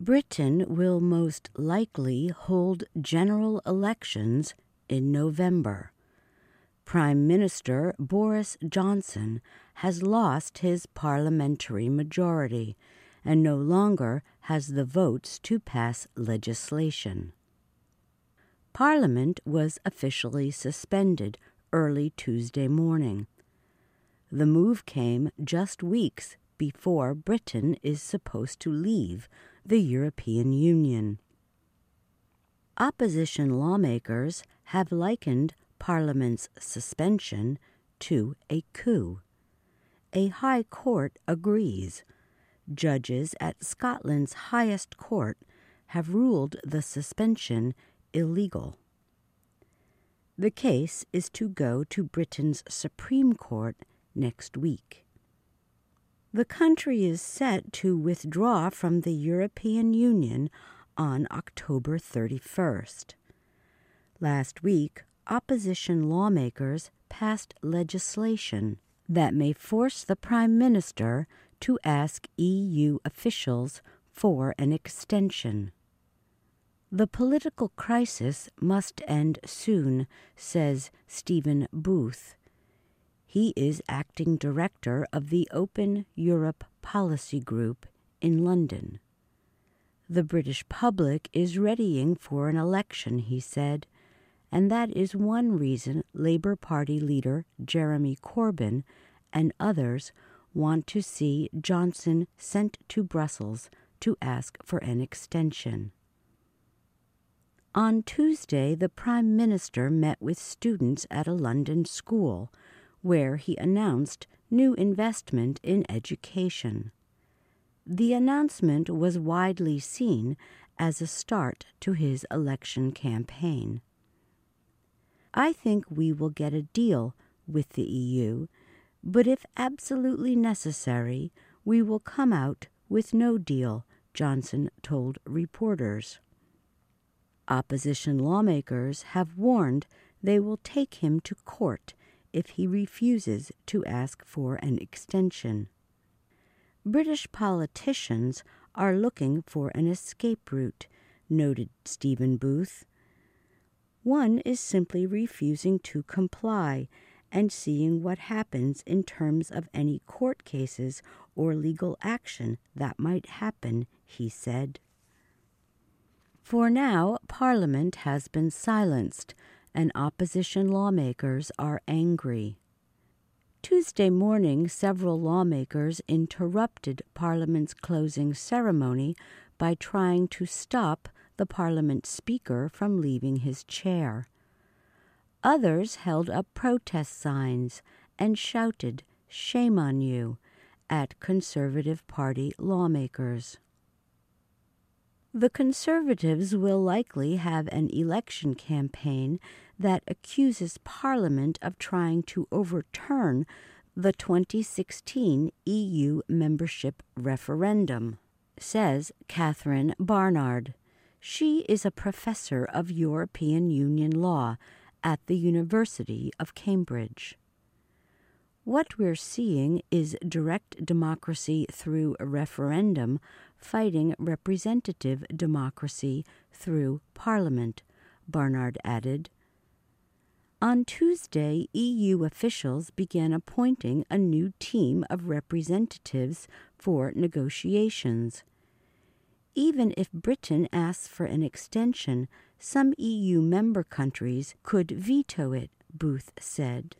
Britain will most likely hold general elections in November. Prime Minister Boris Johnson has lost his parliamentary majority and no longer has the votes to pass legislation. Parliament was officially suspended early Tuesday morning. The move came just weeks before Britain is supposed to leave the European Union. Opposition lawmakers have likened Parliament's suspension to a coup. A high court agrees. Judges at Scotland's highest court have ruled the suspension illegal. The case is to go to Britain's Supreme Court next week. The country is set to withdraw from the European Union on October 31st. Last week, opposition lawmakers passed legislation that may force the Prime Minister to ask EU officials for an extension. The political crisis must end soon, says Stephen Booth. He is acting director of the Open Europe Policy Group in London. The British public is readying for an election, he said, and that is one reason Labour Party leader Jeremy Corbyn and others want to see Johnson sent to Brussels to ask for an extension. On Tuesday, the Prime Minister met with students at a London school, where he announced new investment in education. The announcement was widely seen as a start to his election campaign. I think we will get a deal with the EU, but if absolutely necessary, we will come out with no deal, Johnson told reporters. Opposition lawmakers have warned they will take him to court if he refuses to ask for an extension. British politicians are looking for an escape route, noted Stephen Booth. One is simply refusing to comply and seeing what happens in terms of any court cases or legal action that might happen, he said. For now, Parliament has been silenced, and opposition lawmakers are angry. Tuesday morning, several lawmakers interrupted Parliament's closing ceremony by trying to stop the Parliament Speaker from leaving his chair. Others held up protest signs and shouted, "Shame on you," at Conservative Party lawmakers. The Conservatives will likely have an election campaign that accuses Parliament of trying to overturn the 2016 EU membership referendum, says Catherine Barnard. She is a professor of European Union law at the University of Cambridge. What we're seeing is direct democracy through a referendum fighting representative democracy through Parliament, Barnard added. On Tuesday, EU officials began appointing a new team of representatives for negotiations. Even if Britain asks for an extension, some EU member countries could veto it, Booth said.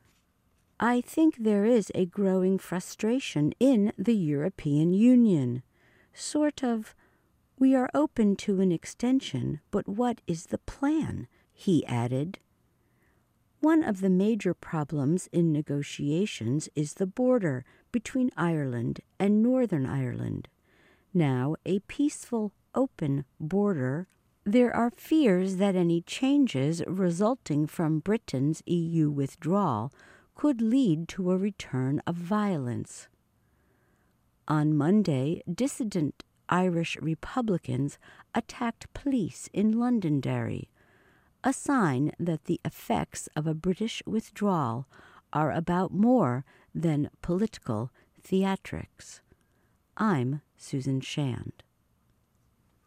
I think there is a growing frustration in the European Union. Sort of, we are open to an extension, but what is the plan? He added. One of the major problems in negotiations is the border between Ireland and Northern Ireland. Now a peaceful, open border, there are fears that any changes resulting from Britain's EU withdrawal could lead to a return of violence. On Monday, dissident Irish Republicans attacked police in Londonderry, a sign that the effects of a British withdrawal are about more than political theatrics. I'm Susan Shand.